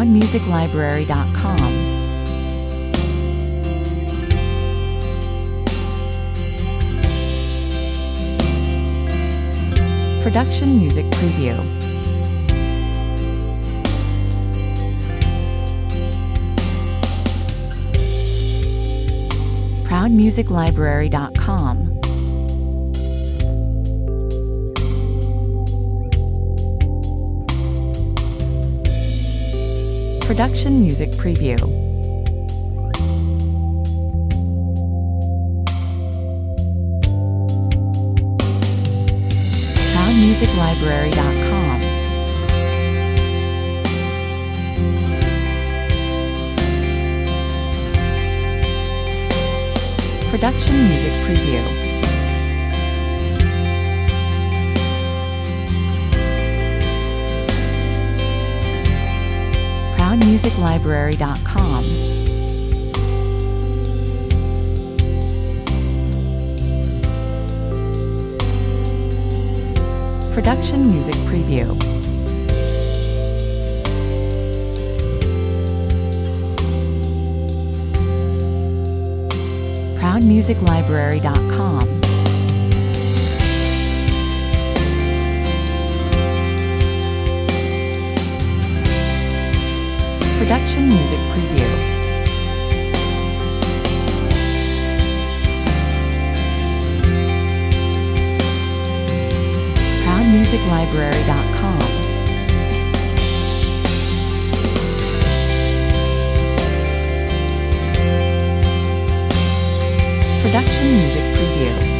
ProudMusicLibrary.com. Production Music Preview. ProudMusicLibrary.com. Production Music Preview. ProudMusicLibrary.com. Production Music Preview. ProudMusicLibrary.com. Production Music Preview. ProudMusicLibrary.com. Production Music Preview. ProudMusicLibrary.com. Production Music Preview.